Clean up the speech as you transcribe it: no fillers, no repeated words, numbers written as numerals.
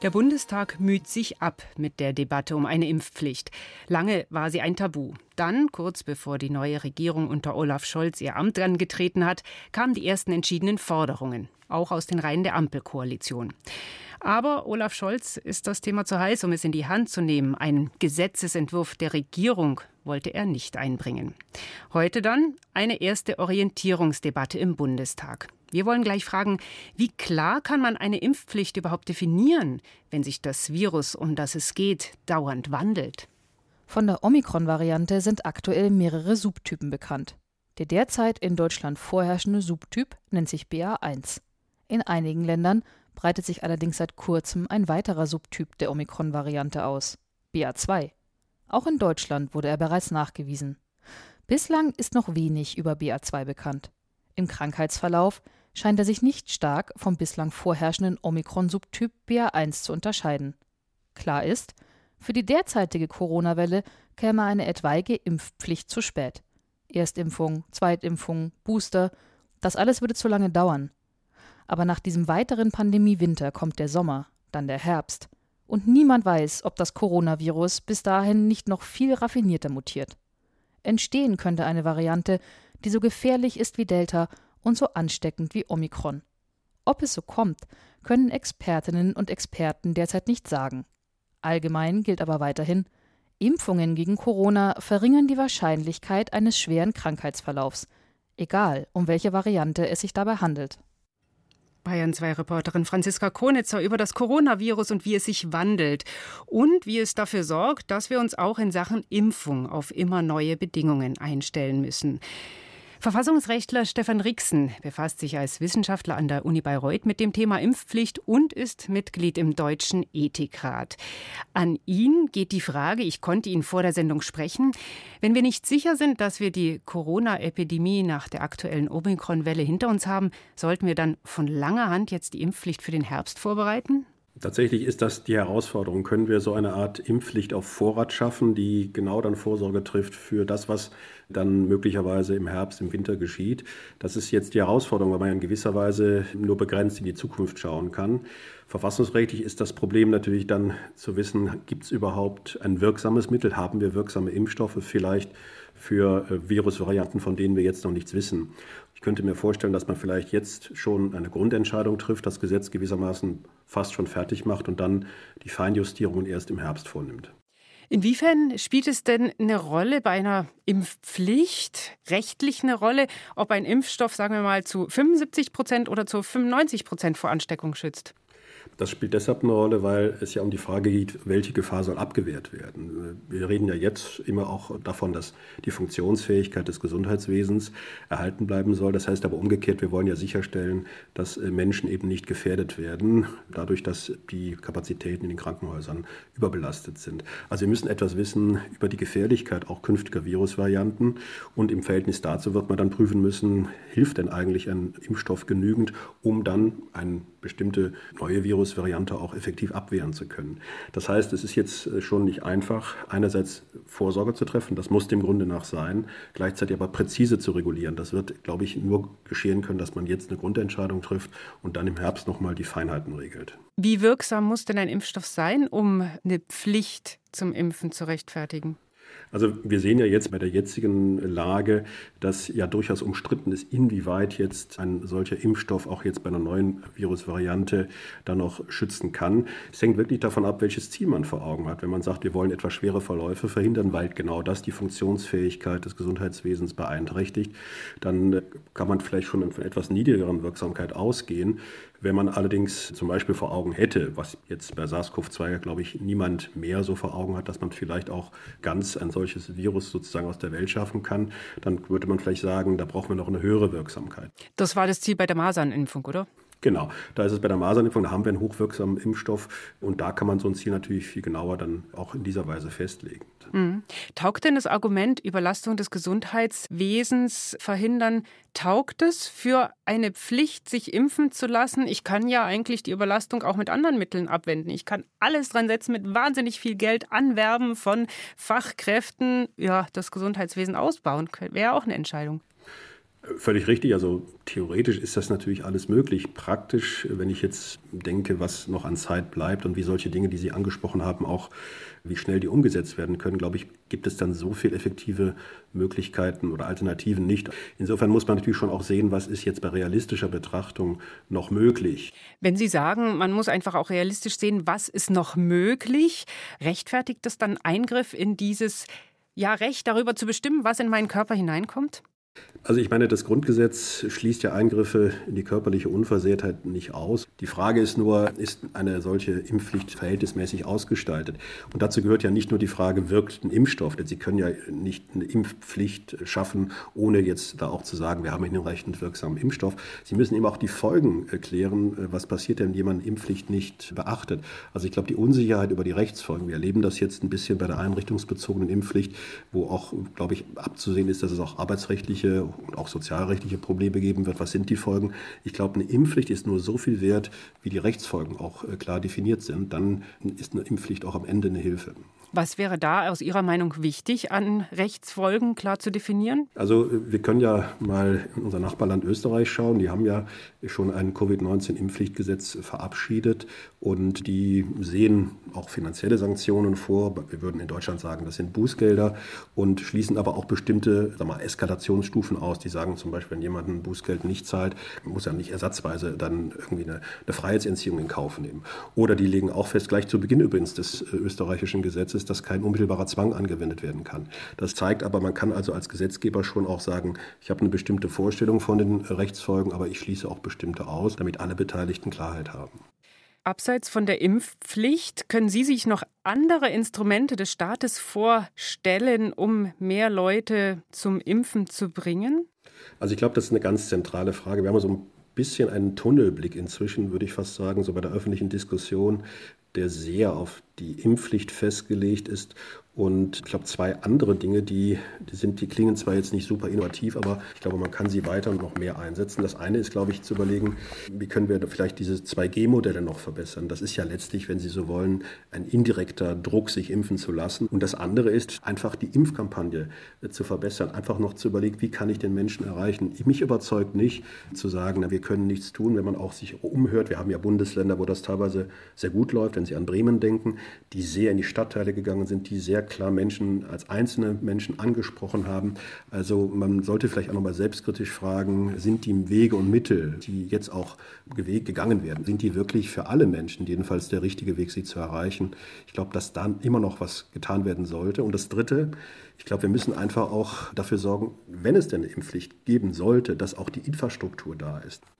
Der Bundestag müht sich ab mit der Debatte um eine Impfpflicht. Lange war sie ein Tabu. Dann, kurz bevor die neue Regierung unter Olaf Scholz ihr Amt angetreten hat, kamen die ersten entschiedenen Forderungen, auch aus den Reihen der Ampelkoalition. Aber Olaf Scholz ist das Thema zu heiß, um es in die Hand zu nehmen. Einen Gesetzesentwurf der Regierung wollte er nicht einbringen. Heute dann eine erste Orientierungsdebatte im Bundestag. Wir wollen gleich fragen, wie klar kann man eine Impfpflicht überhaupt definieren, wenn sich das Virus, um das es geht, dauernd wandelt? Von der Omikron-Variante sind aktuell mehrere Subtypen bekannt. Der derzeit in Deutschland vorherrschende Subtyp nennt sich BA1. In einigen Ländern breitet sich allerdings seit kurzem ein weiterer Subtyp der Omikron-Variante aus, BA2. Auch in Deutschland wurde er bereits nachgewiesen. Bislang ist noch wenig über BA2 bekannt. Im Krankheitsverlauf scheint er sich nicht stark vom bislang vorherrschenden Omikron-Subtyp BA1 zu unterscheiden. Klar ist, für die derzeitige Corona-Welle käme eine etwaige Impfpflicht zu spät. Erstimpfung, Zweitimpfung, Booster, das alles würde zu lange dauern. Aber nach diesem weiteren Pandemiewinter kommt der Sommer, dann der Herbst. Und niemand weiß, ob das Coronavirus bis dahin nicht noch viel raffinierter mutiert. Entstehen könnte eine Variante, die so gefährlich ist wie Delta und so ansteckend wie Omikron. Ob es so kommt, können Expertinnen und Experten derzeit nicht sagen. Allgemein gilt aber weiterhin, Impfungen gegen Corona verringern die Wahrscheinlichkeit eines schweren Krankheitsverlaufs, egal um welche Variante es sich dabei handelt. Bayern-2-Reporterin Franziska Konitzer über das Coronavirus und wie es sich wandelt und wie es dafür sorgt, dass wir uns auch in Sachen Impfung auf immer neue Bedingungen einstellen müssen. Verfassungsrechtler Stefan Rixen befasst sich als Wissenschaftler an der Uni Bayreuth mit dem Thema Impfpflicht und ist Mitglied im Deutschen Ethikrat. An ihn geht die Frage, ich konnte ihn vor der Sendung sprechen, wenn wir nicht sicher sind, dass wir die Corona-Epidemie nach der aktuellen Omikron-Welle hinter uns haben, sollten wir dann von langer Hand jetzt die Impfpflicht für den Herbst vorbereiten? Tatsächlich ist das die Herausforderung. Können wir so eine Art Impfpflicht auf Vorrat schaffen, die genau dann Vorsorge trifft für das, was dann möglicherweise im Herbst, im Winter geschieht? Das ist jetzt die Herausforderung, weil man in gewisser Weise nur begrenzt in die Zukunft schauen kann. Verfassungsrechtlich ist das Problem natürlich dann zu wissen, gibt es überhaupt ein wirksames Mittel? Haben wir wirksame Impfstoffe vielleicht für Virusvarianten, von denen wir jetzt noch nichts wissen? Ich könnte mir vorstellen, dass man vielleicht jetzt schon eine Grundentscheidung trifft, das Gesetz gewissermaßen fast schon fertig macht und dann die Feinjustierungen erst im Herbst vornimmt. Inwiefern spielt es denn eine Rolle bei einer Impfpflicht, rechtlich eine Rolle, ob ein Impfstoff, sagen wir mal, zu 75% oder zu 95% vor Ansteckung schützt? Das spielt deshalb eine Rolle, weil es ja um die Frage geht, welche Gefahr soll abgewehrt werden. Wir reden ja jetzt immer auch davon, dass die Funktionsfähigkeit des Gesundheitswesens erhalten bleiben soll. Das heißt aber umgekehrt, wir wollen ja sicherstellen, dass Menschen eben nicht gefährdet werden, dadurch, dass die Kapazitäten in den Krankenhäusern überbelastet sind. Also wir müssen etwas wissen über die Gefährlichkeit auch künftiger Virusvarianten. Und im Verhältnis dazu wird man dann prüfen müssen, hilft denn eigentlich ein Impfstoff genügend, um dann eine bestimmte neue Virusvariante auch effektiv abwehren zu können. Das heißt, es ist jetzt schon nicht einfach, einerseits Vorsorge zu treffen, das muss dem Grunde nach sein, gleichzeitig aber präzise zu regulieren. Das wird, glaube ich, nur geschehen können, dass man jetzt eine Grundentscheidung trifft und dann im Herbst nochmal die Feinheiten regelt. Wie wirksam muss denn ein Impfstoff sein, um eine Pflicht zum Impfen zu rechtfertigen? Also wir sehen ja jetzt bei der jetzigen Lage, dass ja durchaus umstritten ist, inwieweit jetzt ein solcher Impfstoff auch jetzt bei einer neuen Virusvariante dann noch schützen kann. Es hängt wirklich davon ab, welches Ziel man vor Augen hat. Wenn man sagt, wir wollen etwas schwere Verläufe verhindern, weil genau das die Funktionsfähigkeit des Gesundheitswesens beeinträchtigt, dann kann man vielleicht schon von etwas niedrigeren Wirksamkeit ausgehen. Wenn man allerdings zum Beispiel vor Augen hätte, was jetzt bei SARS-CoV-2, glaube ich, niemand mehr so vor Augen hat, dass man vielleicht auch ganz ein solches Virus sozusagen aus der Welt schaffen kann, dann würde man vielleicht sagen, da brauchen wir noch eine höhere Wirksamkeit. Das war das Ziel bei der Masernimpfung, oder? Genau, da ist es bei der Masernimpfung, da haben wir einen hochwirksamen Impfstoff und da kann man so ein Ziel natürlich viel genauer dann auch in dieser Weise festlegen. Taugt denn das Argument, Überlastung des Gesundheitswesens verhindern, taugt es für eine Pflicht, sich impfen zu lassen? Ich kann ja eigentlich die Überlastung auch mit anderen Mitteln abwenden. Ich kann alles dran setzen, mit wahnsinnig viel Geld anwerben von Fachkräften, ja, das Gesundheitswesen ausbauen. Wäre auch eine Entscheidung. Völlig richtig. Also theoretisch ist das natürlich alles möglich. Praktisch, wenn ich jetzt denke, was noch an Zeit bleibt und wie solche Dinge, die Sie angesprochen haben, auch wie schnell die umgesetzt werden können, glaube ich, gibt es dann so viel effektive Möglichkeiten oder Alternativen nicht. Insofern muss man natürlich schon auch sehen, was ist jetzt bei realistischer Betrachtung noch möglich. Wenn Sie sagen, man muss einfach auch realistisch sehen, was ist noch möglich, rechtfertigt das dann Eingriff in dieses Recht darüber zu bestimmen, was in meinen Körper hineinkommt? Also ich meine, das Grundgesetz schließt ja Eingriffe in die körperliche Unversehrtheit nicht aus. Die Frage ist nur, ist eine solche Impfpflicht verhältnismäßig ausgestaltet? Und dazu gehört ja nicht nur die Frage, wirkt ein Impfstoff? Denn Sie können ja nicht eine Impfpflicht schaffen, ohne jetzt da auch zu sagen, wir haben einen hinreichend wirksamen Impfstoff. Sie müssen eben auch die Folgen klären, was passiert denn, wenn jemand eine Impfpflicht nicht beachtet. Also ich glaube, die Unsicherheit über die Rechtsfolgen, wir erleben das jetzt ein bisschen bei der einrichtungsbezogenen Impfpflicht, wo auch, glaube ich, abzusehen ist, dass es auch arbeitsrechtliche und auch sozialrechtliche Probleme geben wird. Was sind die Folgen? Ich glaube, eine Impfpflicht ist nur so viel wert, wie die Rechtsfolgen auch klar definiert sind. Dann ist eine Impfpflicht auch am Ende eine Hilfe. Was wäre da aus Ihrer Meinung wichtig, an Rechtsfolgen klar zu definieren? Also wir können ja mal in unser Nachbarland Österreich schauen. Die haben ja schon ein Covid-19-Impfpflichtgesetz verabschiedet und die sehen auch finanzielle Sanktionen vor. Wir würden in Deutschland sagen, das sind Bußgelder und schließen aber auch bestimmte Eskalationsstufen aus. Die sagen zum Beispiel, wenn jemand ein Bußgeld nicht zahlt, muss er nicht ersatzweise dann irgendwie eine Freiheitsentziehung in Kauf nehmen. Oder die legen auch fest, gleich zu Beginn übrigens des österreichischen Gesetzes, dass kein unmittelbarer Zwang angewendet werden kann. Das zeigt aber, man kann also als Gesetzgeber schon auch sagen, ich habe eine bestimmte Vorstellung von den Rechtsfolgen, aber ich schließe auch bestimmte aus, damit alle Beteiligten Klarheit haben. Abseits von der Impfpflicht, können Sie sich noch andere Instrumente des Staates vorstellen, um mehr Leute zum Impfen zu bringen? Also ich glaube, das ist eine ganz zentrale Frage. Wir haben so ein bisschen einen Tunnelblick inzwischen, würde ich fast sagen, so bei der öffentlichen Diskussion, der sehr auf die Impfpflicht festgelegt ist. Und ich glaube, zwei andere Dinge, die klingen zwar jetzt nicht super innovativ, aber ich glaube, man kann sie weiter und noch mehr einsetzen. Das eine ist, glaube ich, zu überlegen, wie können wir vielleicht diese 2G-Modelle noch verbessern. Das ist ja letztlich, wenn Sie so wollen, ein indirekter Druck, sich impfen zu lassen. Und das andere ist, einfach die Impfkampagne zu verbessern, einfach noch zu überlegen, wie kann ich den Menschen erreichen. Mich überzeugt nicht, zu sagen, na, wir können nichts tun, wenn man auch sich umhört. Wir haben ja Bundesländer, wo das teilweise sehr gut läuft, wenn Sie an Bremen denken, die sehr in die Stadtteile gegangen sind, die sehr klar Menschen als einzelne Menschen angesprochen haben. Also man sollte vielleicht auch nochmal selbstkritisch fragen, sind die Wege und Mittel, die jetzt auch gegangen werden, sind die wirklich für alle Menschen jedenfalls der richtige Weg, sie zu erreichen? Ich glaube, dass da immer noch was getan werden sollte. Und das Dritte, ich glaube, wir müssen einfach auch dafür sorgen, wenn es denn eine Impfpflicht geben sollte, dass auch die Infrastruktur da ist.